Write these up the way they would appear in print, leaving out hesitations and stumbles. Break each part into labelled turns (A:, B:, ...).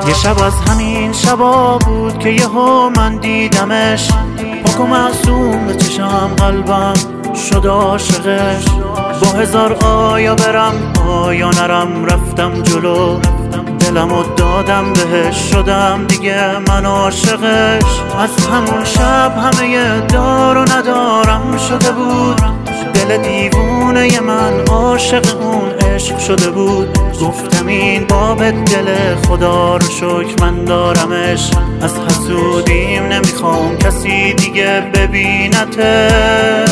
A: یه شب از همین شبا بود که یهو من دیدمش، پاک و معصوم به چشم قلبم شد عاشقش. با هزار آیا برم آیا نرم، رفتم جلو دلمو دادم بهش، شدم دیگه من عاشقش. از همون شب همه دار و ندارم شده بود، دل دیوونه من عاشق اون عشق شده بود. گفتم این باب دل خدا رو شکر من دارمش، از حسودیم نمیخوام کسی دیگه ببینتش.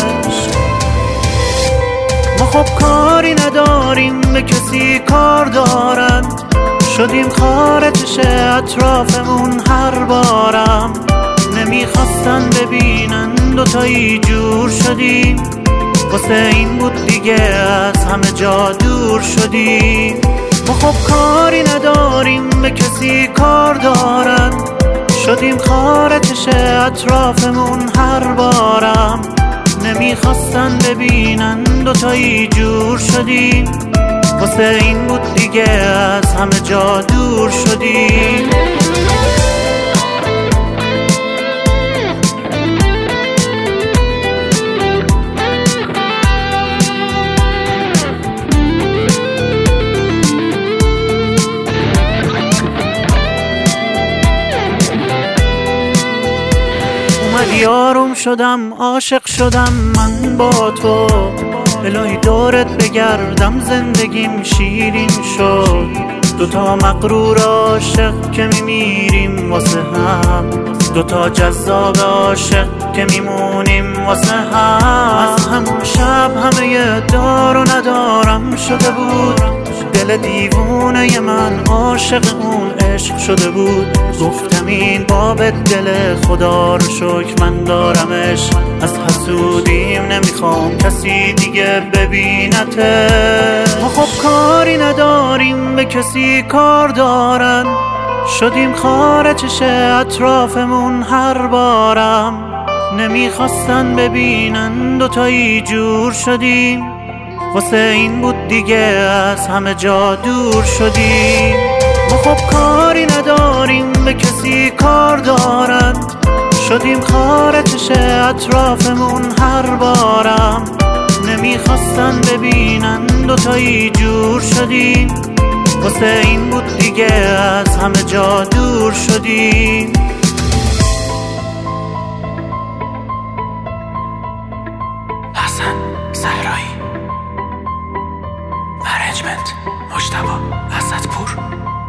A: ما خب کاری نداریم به کسی کار دارن، شدیم خارجش اطرافمون هر بارم. نمیخواستن ببینن دوتایی جور شدیم، واسه این بود دیگه از همه جا دور شدیم. ما خب کاری نداریم به کسی کار دارن، شدیم خارجش اطرافمون هر بارم. نمیخواستن ببینن دوتایی جور شدیم، واسه این بود دیگه از همه جا دور شدیم. اومدی آروم شدم، عاشق شدم من با تو، الهی دورت بگردم زندگیم شیرین شد. دوتا مغرور عاشق که میمیریم واسه هم، دوتا جذاب عاشق که میمونیم واسه هم. از همون شب همه دار و ندارم شده بود، دل دیوونه من عاشق اون عشق شده بود. گفتم این باب دل خدا رو شکر من دارمش، از حسودیم نمیخوام کسی دیگه ببینتش. ما خب کاری نداریم به کسی کار دارن، شدیم خارجش اطرافمون هر بارم. نمیخواستن ببینن دوتایی جور شدیم، واسه این بود دیگه از همه جا دور شدیم. ما خب کاری نداریم به کسی کار دارن، شدیم خارجش اطرافمون هر بارم. نمیخواستن ببینن دوتایی جور شدیم، واسه این بود دیگه از همه جا دور شدیم.
B: حسن صحرایی، ارنجمنت مجتبی اسدپور.